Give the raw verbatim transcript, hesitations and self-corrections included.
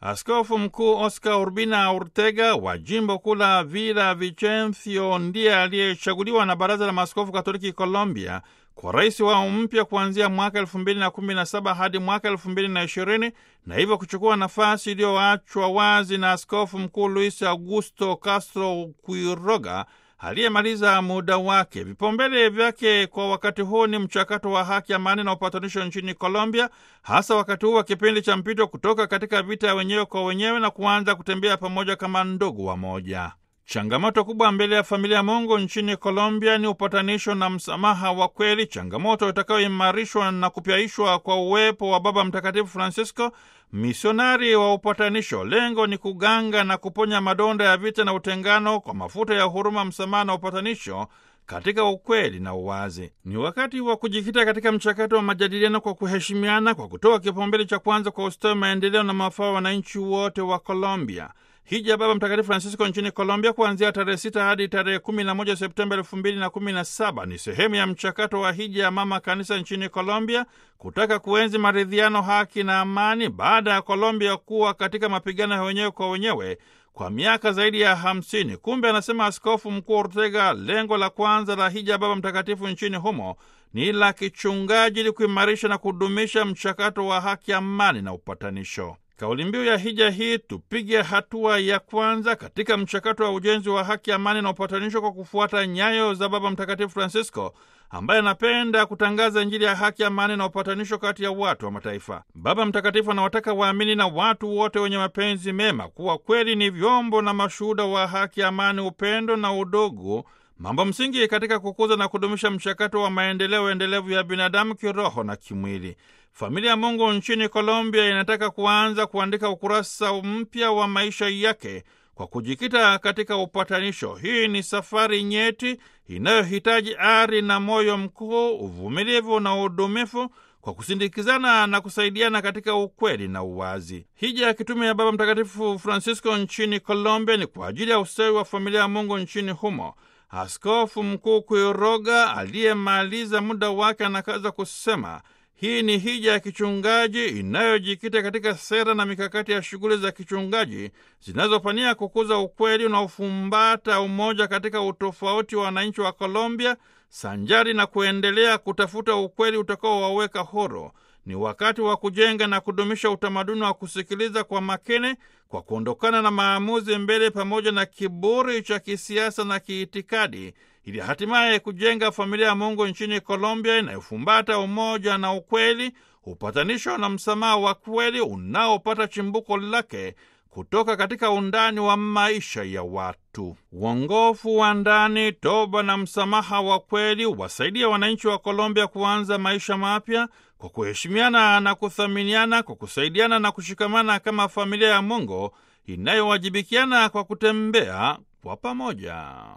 Askofu Mkuu Oscar Urbina Ortega wa jimbo kuu la Villavicencio ndiye aliyechaguliwa na Baraza la Maaskofu Katoliki Colombia kwa rais wao mpya kuanzia mwaka elfu mbili na kumi na saba hadi mwaka elfu mbili na ishirini na hivyo kuchukua nafasi iliyoachwa wazi na Askofu Mkuu Luis Augusto Castro Quiroga aliyemaliza muda wake. Vipaumbele vyake kwa wakati huu ni mchakato wa haki, amani na upatanisho nchini Colombia, hasa wakati huu wa kipindi cha mpito kutoka katika vita ya wenyewe kwa wenyewe na kuanza kutembea pamoja kama ndugu wamoja. Changamoto kubwa mbele ya familia ya Mungu nchini Colombia ni upatanisho na msamaha wa kweli, changamoto itakayoimarishwa na kupyaishwa kwa uwepo wa Baba Mtakatifu Francisco, misionari wa upatanisho. Lengo ni kuganga na kuponya madonda ya vita na utengano kwa mafuta ya huruma, msamaha na upatanisho katika ukweli na uwazi. Ni wakati wa kujikita katika mchakato wa majadiliano kwa kuheshimiana, kwa kutoa kipaumbele cha kwanza kwa ustawi, maendeleo na mafao ya wananchi wote wa Colombia. Hija ya Baba Mtakatifu Francisco nchini Colombia kuanzia tarehe sita hadi tarehe kumi na moja Septemba elfu mbili na kumi na saba ni sehemu ya mchakato wa hija ya Mama Kanisa nchini Colombia kutaka kuenzi maridhiano, haki na amani baada ya Colombia kuwa katika mapigano ya wenyewe kwa wenyewe kwa miaka zaidi ya hamsini. Kumbe, anasema Askofu Mkuu Ortega, lengo la kwanza la hija ya Baba Mtakatifu nchini humo ni la kichungaji, ili kuimarisha na kudumisha mchakato wa haki, amani na upatanisho. Kauli mbiu ya hija hii, tupige hatua ya kwanza katika mchakato wa ujenzi wa haki, amani na upatanisho, kwa kufuata nyayo za Baba Mtakatifu Francisco ambaye anapenda kutangaza Injili ya haki, amani na upatanisho kati ya watu wa mataifa. Baba Mtakatifu anawataka waamini na watu wote wenye mapenzi mema kuwa kweli ni vyombo na mashuhuda wa haki, amani, upendo na udugu, mambo msingi katika kukuza na kudumisha mchakato wa maendeleo endelevu ya binadamu kiroho na kimwili. Familia ya Mungu nchini Colombia inataka kuanza kuandika ukurasa mpya wa maisha yake kwa kujikita katika upatanisho. Hii ni safari nyeti inayohitaji ari na moyo mkuu, uvumilivu na udumifu, kwa kusindikizana na kusaidiana katika ukweli na uwazi. Hija ya kitume ya Baba Mtakatifu Francisco nchini Colombia ni kwa ajili ya ustawi wa familia ya Mungu nchini humo. Askofu Mkuu Quiroga aliyemaliza muda wake anakaza kusema hii ni hija ya kichungaji inayojikita katika sera na mikakati ya shughuli za kichungaji zinazopania kukuza ukweli unaofumbata umoja katika utofauti wa wananchi wa Colombia, sanjari na kuendelea kutafuta ukweli utakaowaweka huru. Ni wakati wa kujenga na kudumisha utamaduni wa kusikiliza kwa makini, kwa kuondokana na maamuzi mbele pamoja na kiburi cha kisiasa na kiitikadi, ili hatimaye kujenga familia ya Mungu nchini Colombia inayofumbata umoja na ukweli, upatanisho na msamaha wa kweli unaopata chimbuko lake kutoka katika undani wa maisha ya watu. Uongofu wa ndani, toba na msamaha wa kweli wasaidia wananchi wa Colombia kuanza maisha mapya kwa kuheshimiana na kuthaminiana, kwa kusaidiana na kushikamana kama familia ya Mungu inayowajibikiana kwa kutembea kwa pamoja.